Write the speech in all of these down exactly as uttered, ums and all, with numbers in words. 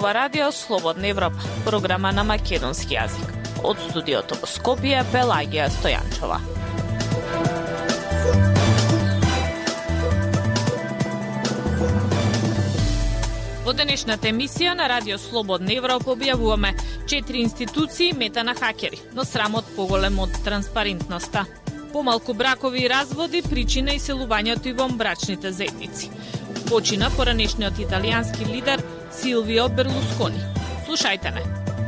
ова радио Слободна Европа, програма на македонски јазик. Од студиото во Скопје, Пелагија Стојанчова. Во денешната емисија на радио Слободна Европа објавуваме четири институции мета на хакери, но срамот поголем од транспарентноста. Помалку бракови и разводи причина иселувањето и во брачните заедници. Почина поранешниот италијански лидер Силвио Берлускони. Слушајте ме.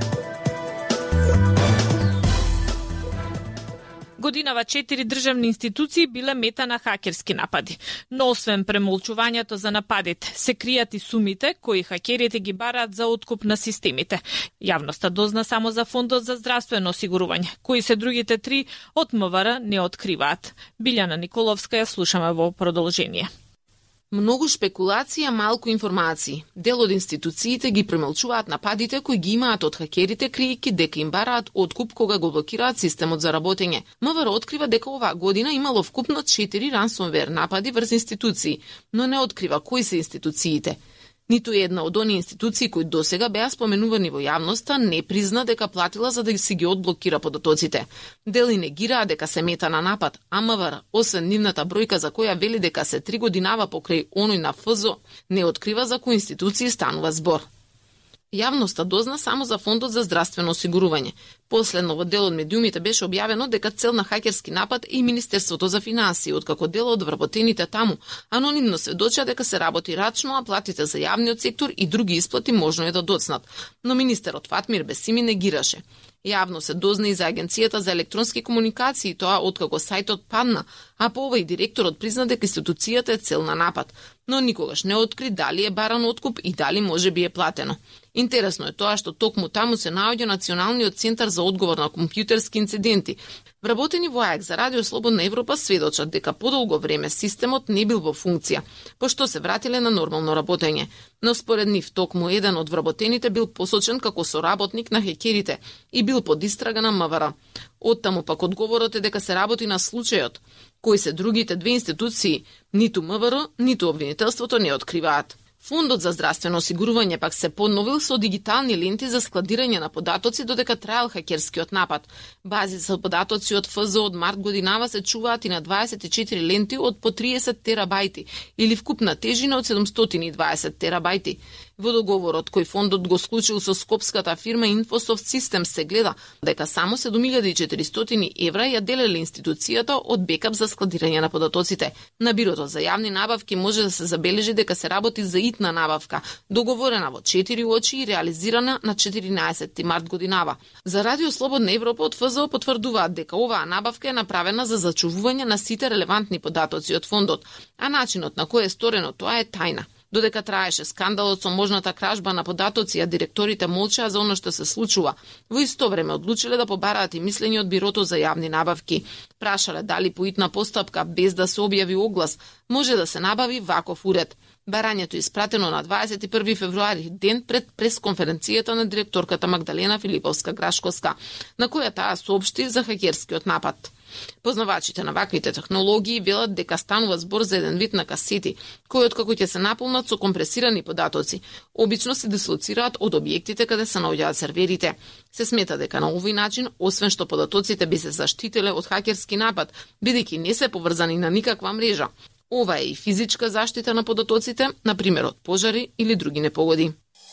Годинава четири државни институции биле мета на хакерски напади. Но освен премолчувањето за нападите, се кријат и сумите кои хакерите ги бараат за откуп на системите. Јавноста дозна само за Фондот за здравствено осигурување, кои се другите три од МВР не откриваат. Билјана Николовска ја слушаме во продолжение. Многу шпекулација, малку информации. Дел од институциите ги премолчуваат нападите кои ги имаат од хакерите, кријќи дека им бараат откуп кога го блокираат системот за работење. МВР открива дека оваа година имало вкупно четири ransomware напади врз институции, но не открива кои се институциите. Ниту една од оние институции кои досега беа споменувани во јавноста не призна дека платила за да си ги одблокира податоците. Дели негираа дека се мета на напад, а МВР, освен нивната бројка за која вели дека се три годинава покрај оној на ФЗО, не открива за кои институции станува збор. Јавноста дозна само за Фондот за здравствено осигурување. Последно во дел од медиумите беше објавено дека цел на хакерски напад е и Министерството за финансии, откако дел од вработените таму анонимно сведочат дека се работи рачно, а платите за јавниот сектор и други исплати можно е да доцнат. Но министерот Фатмир Бесими негираше. Јавно се дозна и за Агенцијата за електронски комуникации, тоа откако сајтот падна, а по ова и директорот призна дека институцијата е цел на напад, но никогаш не откри дали е баран откуп и дали може би е платено. Интересно е тоа што токму таму се наоѓа Националниот центар за одговор на компјутерски инциденти. Вработени во АЕК за Радио Слободна Европа сведочат дека подолго време системот не бил во функција, пошто се вратиле на нормално работење. Но според нив токму еден од вработените бил посочен како соработник на хакерите и бил под истрага на МВР. Оттаму пак одговорот е дека се работи на случајот, кои се другите две институции, ниту МВР, ниту обвинителството не откриваат. Фондот за здравствено осигурување пак се подновил со дигитални ленти за складирање на податоци додека траел хакерскиот напад. Бази за податоци од ФЗО од март годинава се чуваат и на дваесет и четири ленти од по триесет терабајти или вкупна тежина од седумстотини и дваесет терабајти. Во договорот кој фондот го склучил со скопската фирма Infosoft Systems се гледа дека само седум илјади и четиристотини евра ја делеле институцијата од бекап за складирање на податоците. На Бирото за јавни набавки може да се забележи дека се работи за итна набавка, договорена во четири очи и реализирана на четиринаесетти март годинава. За Радио Слободна Европа од ФЗО потврдуваат дека оваа набавка е направена за зачувување на сите релевантни податоци од фондот, а начинот на кој е сторено тоа е тајна. Додека траеше скандалот со можната кражба на податоци, а директорите молчаа за оно што се случува, во исто време одлучиле да побараат и мислење од Бирото за јавни набавки. Прашале дали по итна постапка, без да се објави оглас, може да се набави ваков уред. Барањето испратено на дваесет и први февруари, ден пред пресконференцијата на директорката Магдалена Филиповска-Грашковска, на која таа соопшти за хакерскиот напад. Познавачите на ваквите технологии велат дека станува збор за еден вид на касети, кои откако ќе се наполнат со компресирани податоци, обично се дислоцираат од објектите каде се наоѓаат серверите. Се смета дека на овој начин, освен што податоците би се заштителе од хакерски напад, бидејќи не се поврзани на никаква мрежа, ова е и физичка заштита на податоците, например од пожари или други непогоди.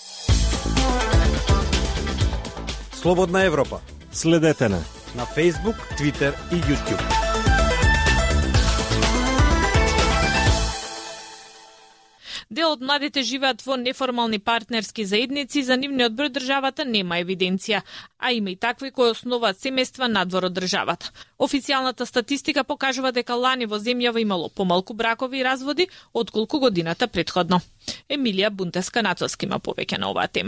Слободна Европа. Следете на на Facebook, Twitter и YouTube. Дел од младите живеат во неформални партнерски заедници, за нивниот број државата нема евиденција, а има и такви кои основаат семејства надвор од државата. Официјалната статистика покажува дека лани во земјава имало помалку бракови и разводи отколку годината претходно. Емилија Бунтеска-Нацовски има повеќе на оваа тема.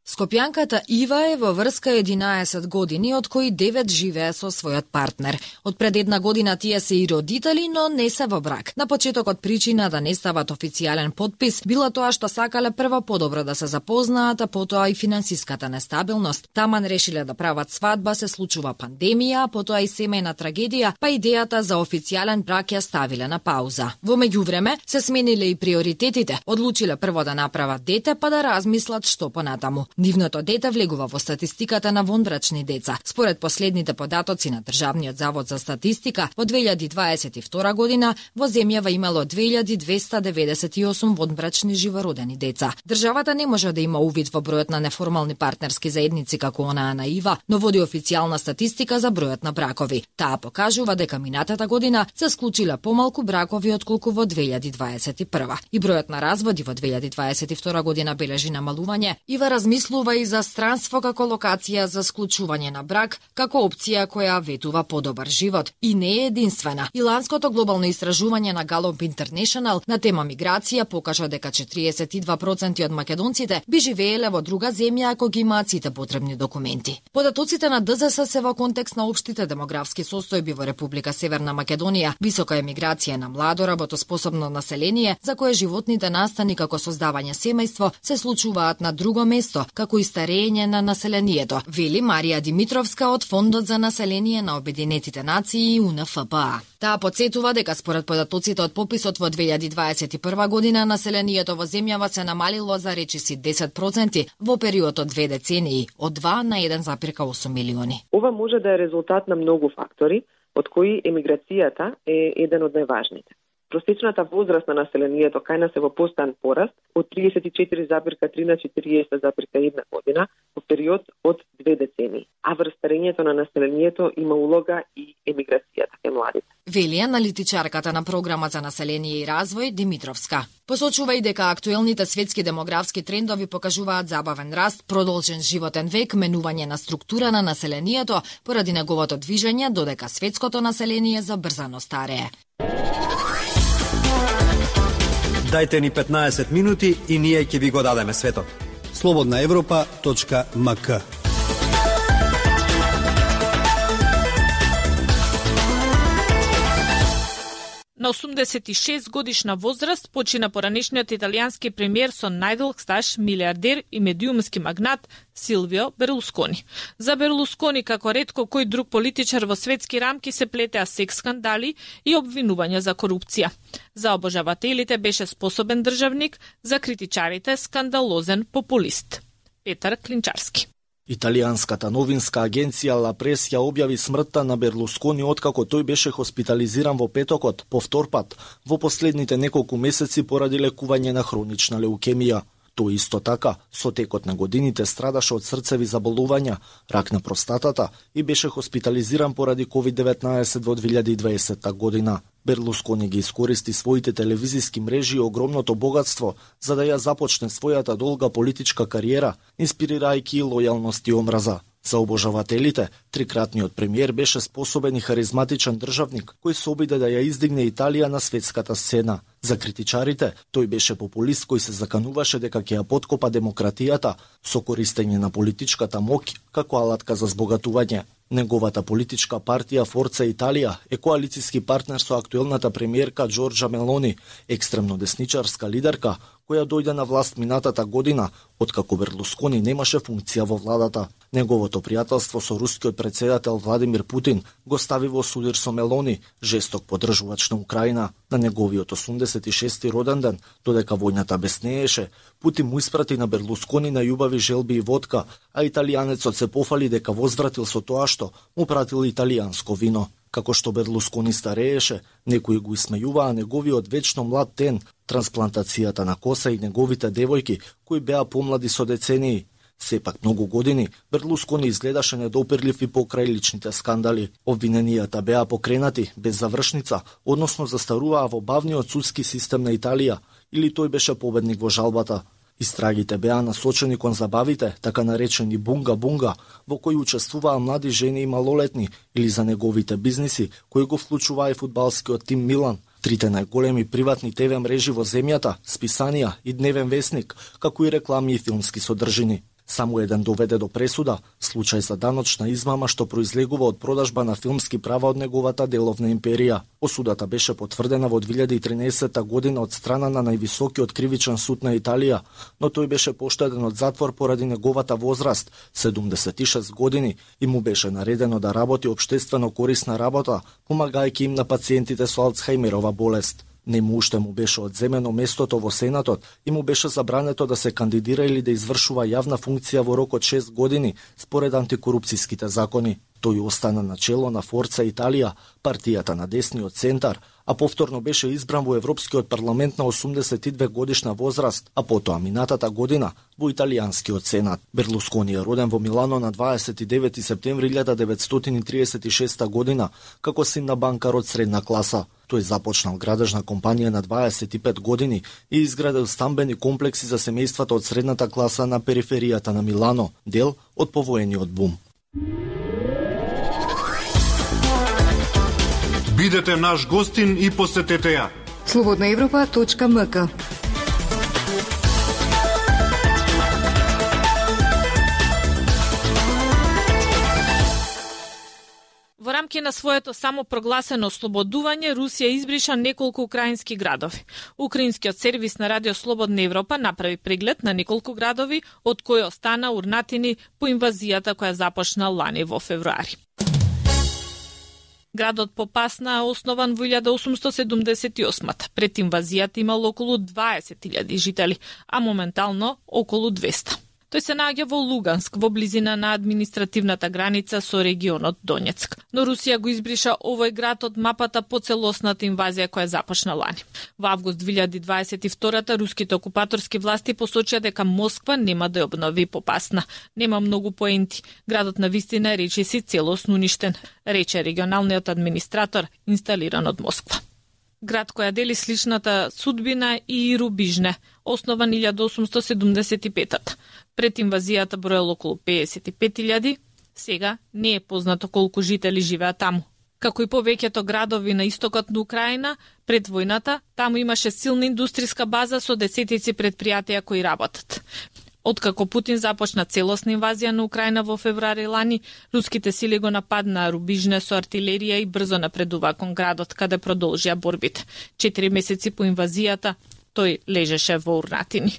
Скопјанката Ива е во врска единаесет години, од кои девет живее со својот партнер. Од пред една година тие се и родители, но не се во брак. На почетокот причина да не стават официјален подпис било тоа што сакале прво подобро да се запознаат, а потоа и финансиската нестабилност. Таман решиле да прават свадба, се случува пандемија, а потоа и семејна трагедија, па идејата за официјален брак ја ставиле на пауза. Во меѓувреме се смениле и приоритетите. Одлучиле прво да направат дете, па да размислат што понатаму. Нивното дете влегува во статистиката на вонбрачни деца. Според последните податоци на Државниот завод за статистика, во две илјади дваесет и втора година во земјава имало две илјади двеста деведесет и осум вонбрачни живородени деца. Државата не може да има увид во бројот на неформални партнерски заедници како онаа на Ива, но води официјална статистика за бројот на бракови. Таа покажува дека минатата година се склучиле помалку бракови отколку во две илјади дваесет и прва. И бројот на разводи во две илјади дваесет и втора година бележи намалување. Ива размислува и за странство како локација за склучување на брак, како опција која ветува подобар живот. И не е единствена. Иланското глобално истражување на Gallup International на тема миграција покажа дека четириесет и два проценти од македонците би живееле во друга земја ако ги имаат сите потребни документи. Податоците на Д З С се во контекст на општите демографски состојби во Република Северна Македонија, висока емиграција на младо работоспособно население, за кое животните настани како создавање семејство се случуваат на друго место, како и старење на населението, вели Марија Димитровска од Фондот за население на Обединетите нации У Н Ф П А. Таа потсетува дека според податоците од пописот во две илјади дваесет и прва година населението во земјава се намалило за речиси десет проценти во период од две децении, од два на еден запирка осум милиони. Ова може да е резултат на многу фактори, од кои емиграцијата е еден од најважните. Просечната возраст на населението кај нас е во постојан пораст од триесет и четири запирка три на четириесет запирка една година во период од две децении. А врз старењето на населението има улога и емиграцијата кај младите. Вели аналитичарката на програмот за население и развој Димитровска. Посочува и дека актуелните светски демографски трендови покажуваат забавен раст, продолжен животен век, менување на структура на населението поради неговото движење, додека светското население забрзано старее. Дајте ни петнаесет минути и ние ќе ви го дадеме светот. слободна европа точка м к. На осумдесет и шест годишна возраст почина поранешниот италијански премиер со најдолг стаж, милиардер и медиумски магнат Силвио Берлускони. За Берлускони, како ретко кој друг политичар во светски рамки, се плетеа секс скандали и обвинувања за корупција. За обожавателите беше способен државник, за критичарите скандалозен популист. Петар Клинчарски. Италијанската новинска агенција Ла Прес ја објави смртта на Берлускони откако тој беше хоспитализиран во петокот, по втор пат, во последните неколку месеци поради лекување на хронична леукемија. Тој исто така, со текот на годините страдаше од срцеви заболувања, рак на простатата и беше хоспитализиран поради ковид деветнаесет во две илјади и дваесетта година. Берлускони ги искористи своите телевизиски мрежи и огромното богатство за да ја започне својата долга политичка кариера, инспирирајќи лојалност и омраза. За обожавателите, трикратниот премиер беше способен и харизматичен државник, кој се обиде да ја издигне Италија на светската сцена. За критичарите, тој беше популист кој се закануваше дека ќе ја поткопа демократијата со користење на политичката моќ како алатка за збогатување. Неговата политичка партија Форца Италија е коалициски партнер со актуелната премиерка Џорџа Мелони, екстремно десничарска лидерка, која дојде на власт минатата година, откако Берлускони немаше функција во владата. Неговото пријателство со рускиот председател Владимир Путин го стави во судир со Мелони, жесток поддржувач на Украина. На неговиот осумдесет и шести роден ден, додека војната беснееше, Путин му испрати на Берлускони на љубави желби и водка, а италијанецот се пофали дека возвратил со тоа што му пратил италијанско вино. Како што Берлускони старееше, некои го исмејуваа неговиот вечно млад тен, трансплантацијата на коса и неговите девојки, кои беа помлади со децении. Сепак многу години Берлускони изгледаше недопирлив и покрај личните скандали. Обвиненијата беа покренати без завршница, односно застаруваа во бавниот судски систем на Италија, или тој беше победник во жалбата. Истрагите беа насочени кон забавите, така наречени бунга-бунга, во кои учествуваа млади жени и малолетни, или за неговите бизниси, кои го вклучуваа и фудбалскиот тим Милан, трите најголеми приватни ТВ мрежи во земјата, списанија и Дневен весник, како и реклами и филмски содржини. Само еден доведе до пресуда, случај за даночна измама што произлегува од продажба на филмски права од неговата деловна империја. Осудата беше потврдена во две илјади и тринаесетта година од страна на највисокиот кривичен суд на Италија, но тој беше поштеден од затвор поради неговата возраст, седумдесет и шест години, и му беше наредено да работи општествено корисна работа, помагајќи им на пациентите со Алцхајмерова болест. Нему уште му беше одземено местото во Сенатот и му беше забрането да се кандидира или да извршува јавна функција во рок од шест години, според антикорупцијските закони. Тој остана на чело на Форца Италија, партијата на десниот центар, а повторно беше избран во Европскиот парламент на осумдесет и две годишна возраст, а потоа минатата година во Италијанскиот сенат. Берлускони е роден во Милано на дваесет и девети септември илјада деветстотини триесет и шеста година како син на банкар од средна класа. Тој започнал градежна компанија на дваесет и пет години и изградил стамбени комплекси за семејствата од средната класа на периферијата на Милано, дел од повоениот бум. Бидете наш гостин и посетете ја. слободна европа точка ем ка. Во рамки на своето самопрогласено ослободување, Русија избриша неколку украински градови. Украинскиот сервис на Радио Слободна Европа направи преглед на неколку градови, од кои остана урнатини по инвазијата која започна лани во февруари. Градот Попасна е основан во илјада осумсто седумдесет и осма. Пред инвазијата имало околу дваесет илјади жители, а моментално околу двеста. Тој се наоѓа во Луганск, во близина на административната граница со регионот Донецк. Но Русија го избриша овој град од мапата по целосната инвазија која започна лани. Во август две илјади дваесет и втора руските окупаторски власти посочија дека Москва нема да ја обнови Попасна. Нема многу поенти. Градот на вистина е речиси целосно уништен, рече регионалниот администратор инсталиран од Москва. Град која дели сличната судбина и Рубижне, основан илјада осумсто седумдесет и пета. Пред инвазијата броел околу педесет и пет илјади, сега не е познато колку жители живеат таму. Како и повеќето градови на истокот на Украина, пред војната, таму имаше силна индустријска база со десетици предпријатија кои работат. Откако Путин започна целосна инвазија на Украина во февруари лани, руските сили го нападнаа Рубижне со артилерија и брзо напредува кон градот, каде продолжија борбите. Четири месеци по инвазијата, тој лежеше во урнатини.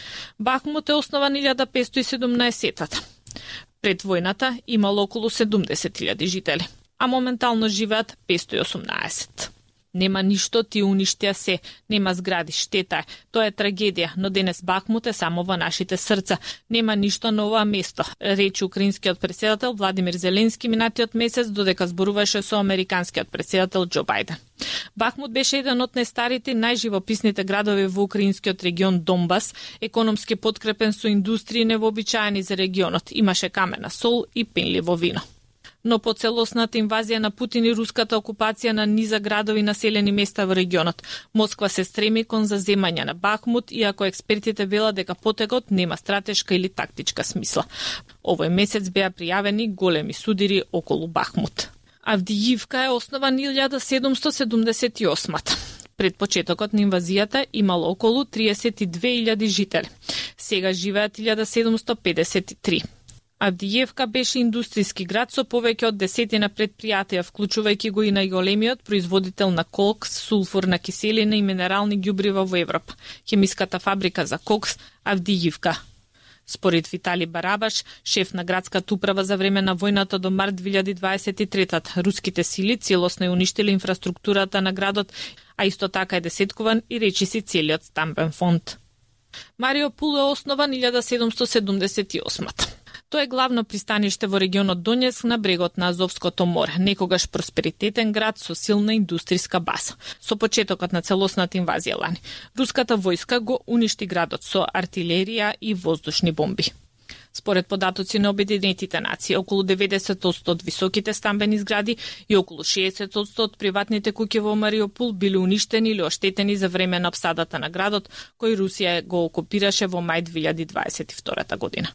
Бахмут е основан илјада петстотини и седумнаесетта. Пред војната имало околу седумдесет илјади жители, а моментално живеат петстотини и осумнаесет. Нема ништо, ти уништија се, нема згради, штета е. Тоа е трагедија, но денес Бахмут е само во нашите срца. Нема ништо на ова место, рече украинскиот претседател Владимир Зеленски минатиот месец додека зборуваше со американскиот претседател Џо Бајден. Бахмут беше еден од најстарите, најживописните градови во украинскиот регион Донбас, економски подкрепен со индустрии невообичаени за регионот. Имаше камена сол и пенливо вино. Но по целосната инвазија на Путин и руската окупација на низа градови и населени места во регионот, Москва се стреми кон заземање на Бахмут, иако експертите велат дека потегот нема стратешка или тактичка смисла. Овој месец беа пријавени големи судири околу Бахмут. Авдијивка е основан илјада седумсто седумдесет и осма. Пред почетокот на инвазијата имало околу триесет и две илјади жители. Сега живеат илјада седумсто педесет и три. Авдијевка беше индустријски град со повеќе од десетина предпријатија, вклучувајќи го и најголемиот производител на кокс, сулфурна киселина и минерални ѓубрива во Европа, хемиската фабрика за кокс Авдијивка. Според Витали Барабаш, шеф на градската управа за време на војната до март две илјади дваесет и трета, руските сили целосно ја уништиле инфраструктурата на градот, а исто така е десеткуван и речиси целиот стамбен фонд. Мариупол е основан илјада седумсто седумдесет и осма. Тоа е главно пристаниште во регионот Донецк на брегот на Азовското море, некогаш просперитетен град со силна индустријска база. Со почетокот на целосната инвазија лани, руската војска го уништи градот со артилерија и воздушни бомби. Според податоци на Обединетите нации, околу деветдесет одсто од високите стамбени згради и околу шеесет одсто од приватните куќи во Мариупол били уништени или оштетени за време на опсадата на градот, кој Русија го окупираше во мај две илјади дваесет и втора година.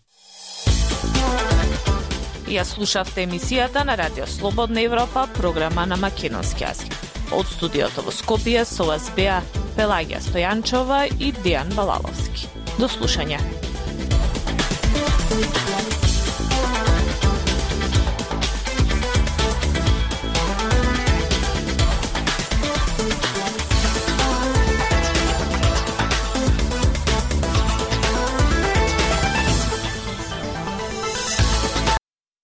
Ја слушавте емисијата на Радио Слободна Европа, програма на македонски јазик. Од студиото во Скопје со вас беа Пелагија Стојанчова и Дејан Балаловски. До слушање.